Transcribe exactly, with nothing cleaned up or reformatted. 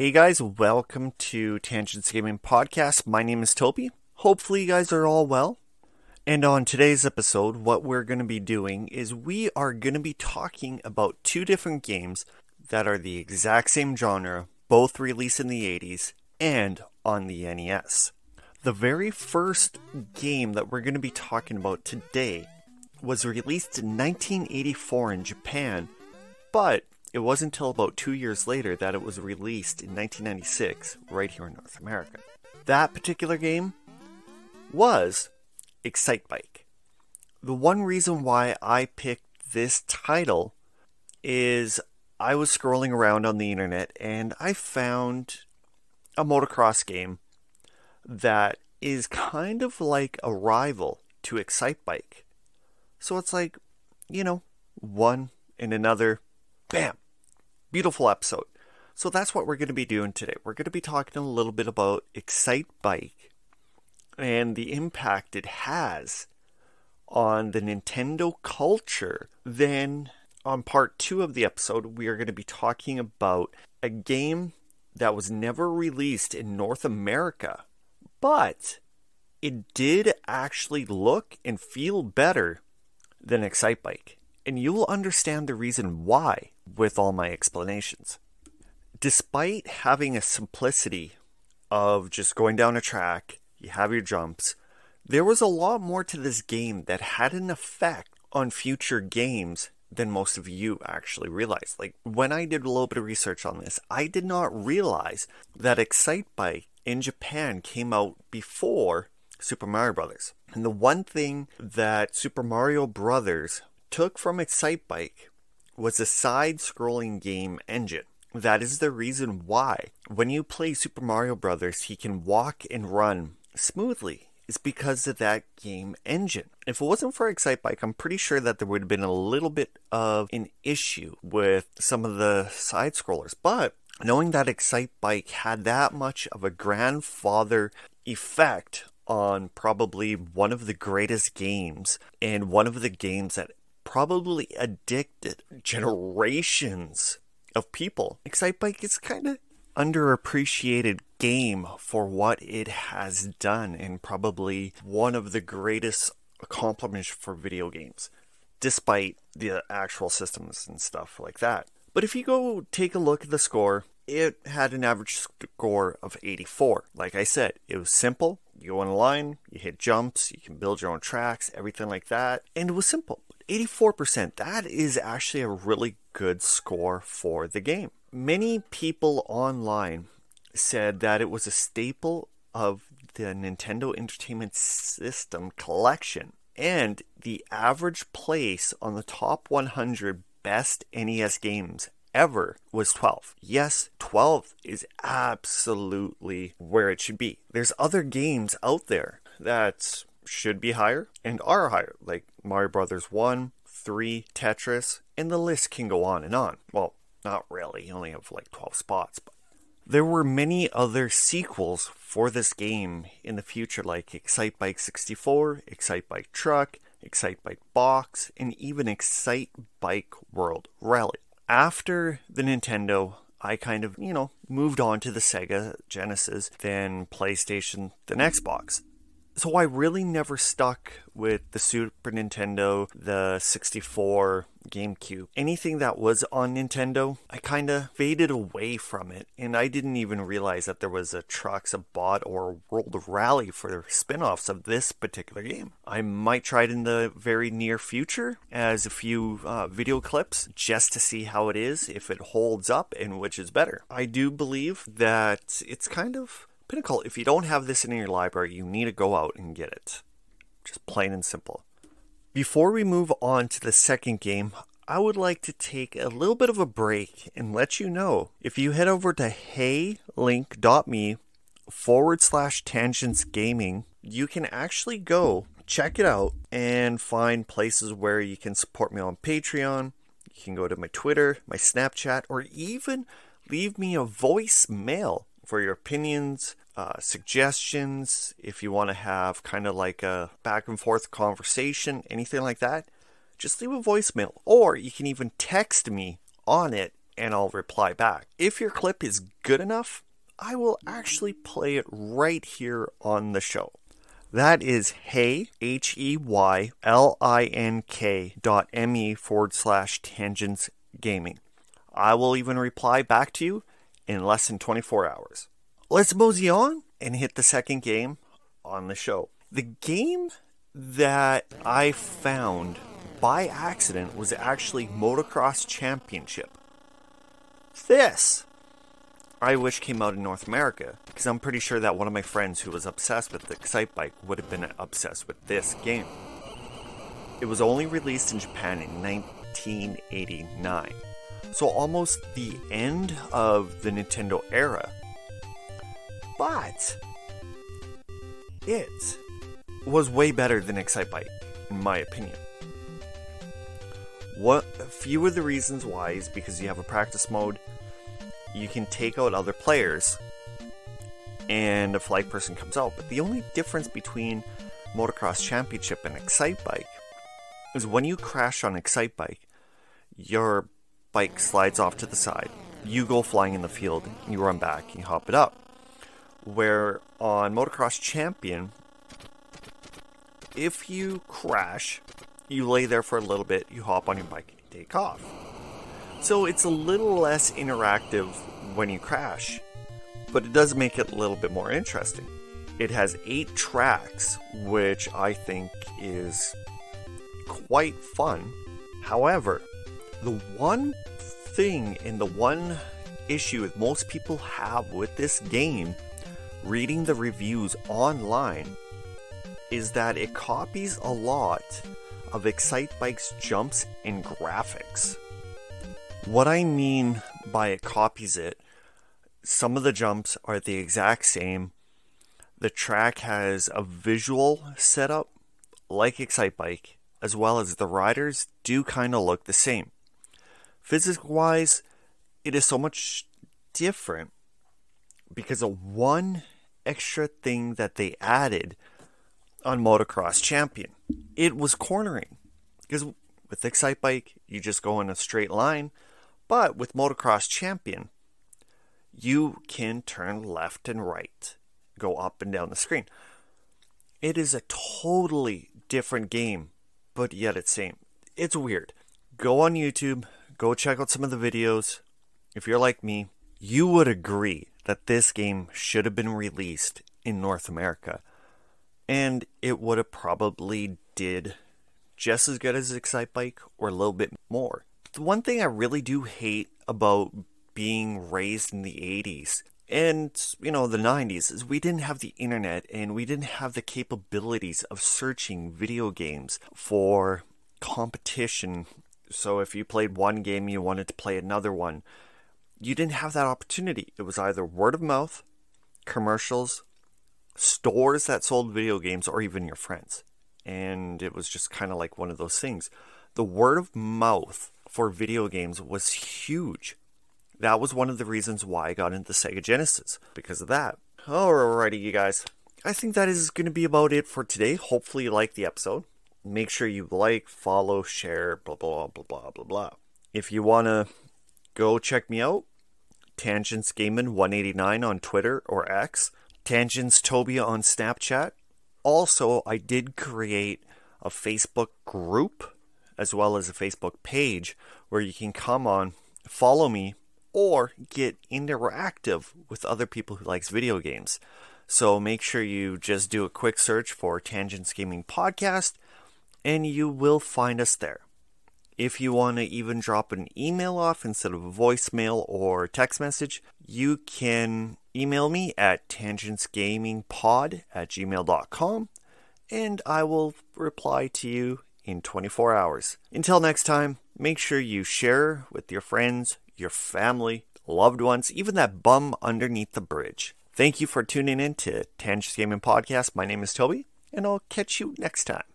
Hey guys, welcome to Tangents Gaming Podcast. My name is Toby. Hopefully you guys are all well. And on today's episode, what we're going to be doing is we are going to be talking about two different games that are the exact same genre, both released in the eighties and on the N E S. The very first game that we're going to be talking about today was released in nineteen eighty-four in Japan, but it wasn't until about two years later that it was released in nineteen ninety-six right here in North America. That particular game was Excitebike. The one reason why I picked this title is I was scrolling around on the internet and I found a motocross game that is kind of like a rival to Excitebike. So it's like, you know, one and another, bam! Beautiful episode. So that's what we're going to be doing today. We're going to be talking a little bit about Excitebike and the impact it has on the Nintendo culture. Then on part two of the episode, we are going to be talking about a game that was never released in North America, but it did actually look and feel better than Excitebike. And you'll understand the reason why with all my explanations. Despite having a simplicity of just going down a track, you have your jumps, there was a lot more to this game that had an effect on future games than most of you actually realized. Like, when I did a little bit of research on this, I did not realize that Excitebike in Japan came out before Super Mario Brothers. And the one thing that Super Mario Brothers took from Excitebike was a side-scrolling game engine. That is the reason why when you play Super Mario Brothers, he can walk and run smoothly. It's because of that game engine. If it wasn't for Excitebike, I'm pretty sure that there would have been a little bit of an issue with some of the side-scrollers. But knowing that Excitebike had that much of a grandfather effect on probably one of the greatest games and one of the games that probably addicted generations of people, Excitebike is kind of underappreciated game for what it has done and probably one of the greatest accomplishments for video games, despite the actual systems and stuff like that. But if you go take a look at the score, it had an average score of eighty-four. Like I said, it was simple. You go on a line, you hit jumps, you can build your own tracks, everything like that. And it was simple. eighty-four percent, that is actually a really good score for the game. Many people online said that it was a staple of the Nintendo Entertainment System collection. And the average place on the top one hundred best N E S games ever was twelve. Yes, twelve is absolutely where it should be. There's other games out there that should be higher and are higher, like Mario Brothers one, three, Tetris, and the list can go on and on. Well, not really, you only have like twelve spots. But there were many other sequels for this game in the future, like Excitebike sixty-four, Excitebike Truck, Excitebike Box, and even Excitebike World Rally. After the Nintendo, I kind of, you know, moved on to the Sega Genesis, then PlayStation, then Xbox. So I really never stuck with the Super Nintendo, the sixty-four, GameCube. Anything that was on Nintendo, I kind of faded away from it. And I didn't even realize that there was a Trucks, a Bot, or a World Rally for spin-offs of this particular game. I might try it in the very near future as a few uh, video clips just to see how it is, if it holds up, and which is better. I do believe that it's kind of pinnacle. If you don't have this in your library, you need to go out and get it. Just plain and simple. Before we move on to the second game, I would like to take a little bit of a break and let you know, if you head over to heylink.me forward slash tangents gaming, you can actually go check it out and find places where you can support me on Patreon. You can go to my Twitter, my Snapchat, or even leave me a voicemail for your opinions, uh, suggestions, if you want to have kind of like a back and forth conversation, anything like that. Just leave a voicemail, or you can even text me on it and I'll reply back. If your clip is good enough, I will actually play it right here on the show. That is hey, H E Y L I N K dot me forward slash tangents gaming. I will even reply back to you in less than twenty-four hours. Let's mosey on and hit the second game on the show. The game that I found by accident was actually Motocross Championship. This I wish came out in North America, because I'm pretty sure that one of my friends who was obsessed with the Excitebike would have been obsessed with this game. It was only released in Japan in nineteen eighty-nine, so almost the end of the Nintendo era. But it was way better than Excitebike, in my opinion. What, a few of the reasons why is because you have a practice mode, you can take out other players, and a flag person comes out. But the only difference between Motocross Championship and Excitebike is when you crash on Excitebike, your bike slides off to the side, you go flying in the field, and you run back, and you hop it up. Where on Motocross Champion, if you crash, you lay there for a little bit, you hop on your bike, and you take off. So it's a little less interactive when you crash, but it does make it a little bit more interesting. It has eight tracks, which I think is quite fun. However, the one thing and the one issue that most people have with this game, reading the reviews online, is that it copies a lot of Excitebike's jumps and graphics. What I mean by it copies it, some of the jumps are the exact same. The track has a visual setup like Excitebike, as well as the riders do kind of look the same. Physics-wise, it is so much different because of one extra thing that they added on Motocross Champion. It was cornering. Because with Excitebike, you just go in a straight line. But with Motocross Champion, you can turn left and right, go up and down the screen. It is a totally different game, but yet it's same. It's weird. Go on YouTube, go check out some of the videos. If you're like me, you would agree that this game should have been released in North America, and it would have probably did just as good as Excitebike or a little bit more. The one thing I really do hate about being raised in the eighties and, you know, the nineties is we didn't have the internet and we didn't have the capabilities of searching video games for competition. So if you played one game, you wanted to play another one, you didn't have that opportunity. It was either word of mouth, commercials, stores that sold video games, or even your friends. And it was just kind of like one of those things. The word of mouth for video games was huge. That was one of the reasons why I got into Sega Genesis, because of that. Alrighty, you guys. I think that is going to be about it for today. Hopefully you liked the episode. Make sure you like, follow, share, blah, blah, blah, blah, blah, blah. If you want to go check me out, Tangents Gaming one eighty-nine on Twitter or X. Tangents Toby on Snapchat. Also, I did create a Facebook group as well as a Facebook page where you can come on, follow me, or get interactive with other people who likes video games. So make sure you just do a quick search for Tangents Gaming Podcast, and you will find us there. If you want to even drop an email off instead of a voicemail or text message, you can email me at tangentsgamingpod at gmail dot com, and I will reply to you in twenty-four hours. Until next time, make sure you share with your friends, your family, loved ones, even that bum underneath the bridge. Thank you for tuning in to Tangents Gaming Podcast. My name is Toby, and I'll catch you next time.